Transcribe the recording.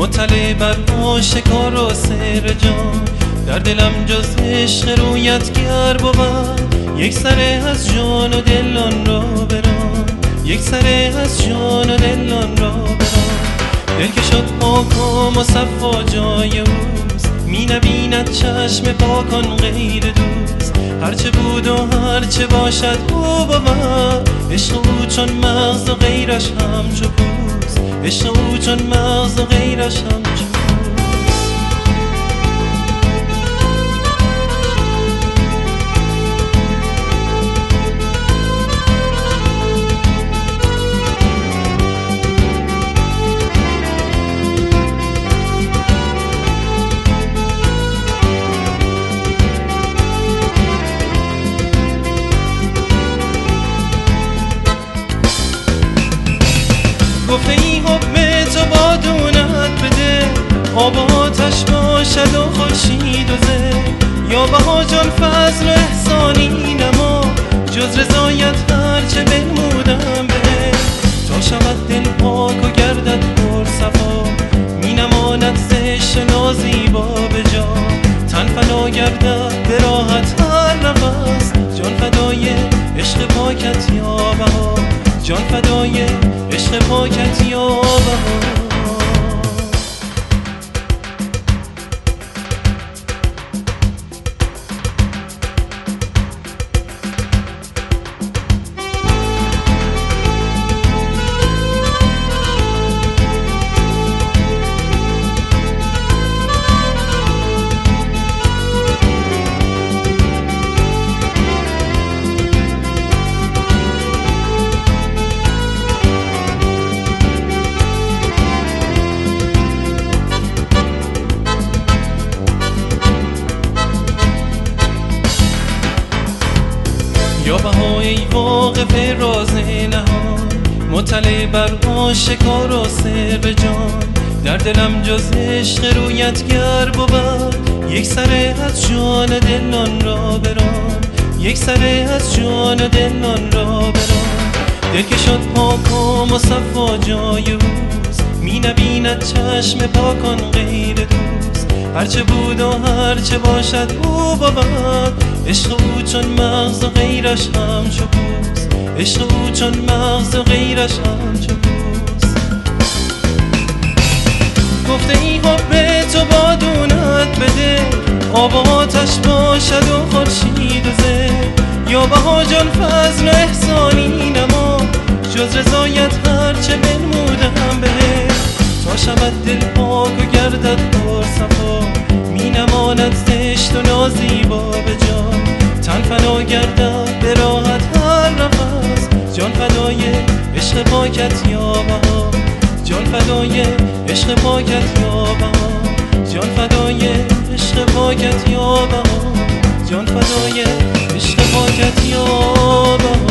مطلع بر آشکار و سر جان، در دلم جز عشق رویتگر بود. یک سره از جان و دل آن را بران، یک سره از جان و دل آن را بران. دل که شد پاک و مصفا جای اوست، می نبیند چشم پاکان غیر دوست. هرچه بود و هرچه باشد او بود، عشق او چون مغز و غیرش همچو پوست، عشق او چون مغز و غیرش همچو پوست. گفته ای حب تو بادونت بده، آب و آتش باشد و خورشید و زه. یا بها جان فضل و احسانی نما، جز رضایت هرچه بنمودم به. تا شود دل پاک و گردد پر صفا، می نماند زشت و نازیبا به جا. تن فنا گردد به راحت هر نفس، جان فدای عشق پاکت یا بها، جان فدای عشق پاکت یا بها. یا بهای واقف راز نهان، مطلع بر آشکار و سر جان، در دلم جز عشق رویتگر بود. یک سره از جان دل آن را بران، یک سره از جان دل آن را بران. دل که شد پاک و مصفا جای اوست، می نبیند چشم پاکان غیر دوست. هرچه بود و هرچه باشد او بود، عشق او چون مغز و غیرش همچو پوست، عشق او چون مغز و غیرش همچو پوست. گفته ای حب تو بادونت بده، آب و آتش باشد و خورشید و زه. یا بها جان فضل و احسانی نما، جز رضایت هرچه بنمودم به. تا شود دل پاک و گردد پر صفا، می نماند زشت و نازیبا به جا. تن فنا گردد به راحت هر نفس، جان فدای عشق پاکت یا بها، جان فدای عشق پاکت یا بها، جان فدای عشق پاکت یا بها، جان فدای عشق پاکت یا بها.